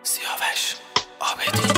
سیاوش عابدی.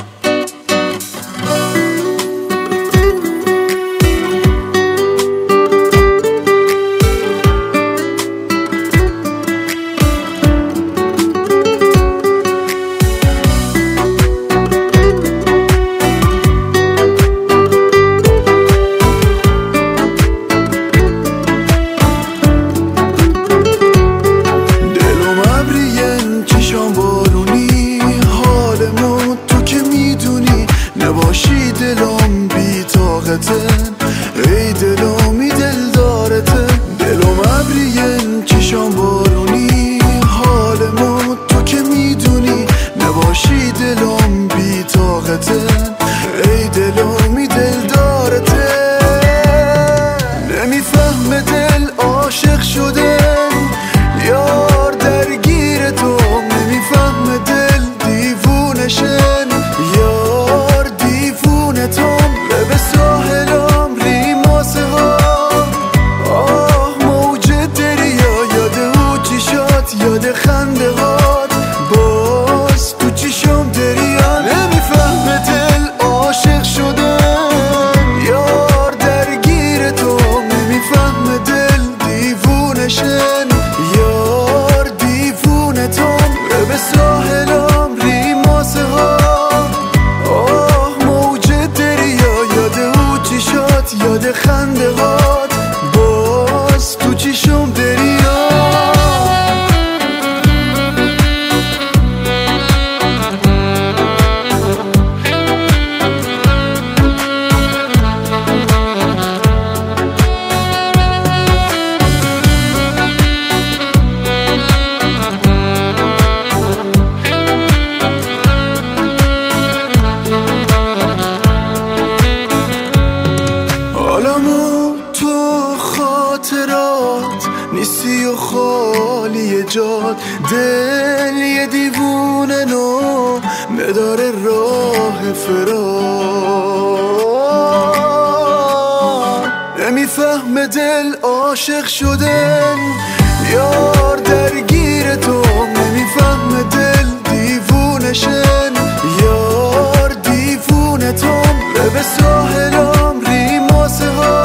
نباشی دلم بی طاقتن، ای دلمی دل دارته. دلم ابرین چشام بارونی، حالمو تو که میدونی. نباشی دلم بی طاقتن، ای دلمی دل دارته. نمیفهمه دل عاشق شدن، یار درگیر تو. نمیفهمه دل دیوونشن، به ساحلم ریماسه ها. موج دریا، یاد او چشات، یاد خنده هات. باز تو چشم دریا. نمیفهمه دل عاشق شدن، یار درگیر تو. نمیفهمه دل دیوونشن، یار دیوونه تو. به ساحلم ریماسه ها. یاد خنده هات. باز تو چشم دریا. تو خاطرات نیستی و خالی جات. دل یه دیوونه نو نداره راه فرار. نمیفهمه دل عاشق شدن، یار درگیر تو. نمیفهمه دل دیوونشن، یار دیوونه تو. به ساحلم ریماسه ها.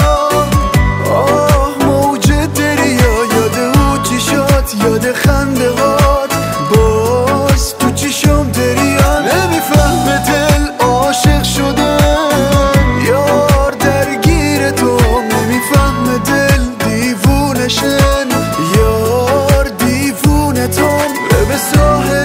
موج دریا، یاد او چشات، یاد خنده هات. باز تو چشم دریا. نمیفهمه دل عاشق شدن، یار درگیر تو. نمیفهمه دل دیوونشن، یار دیوونه تو. به ساحل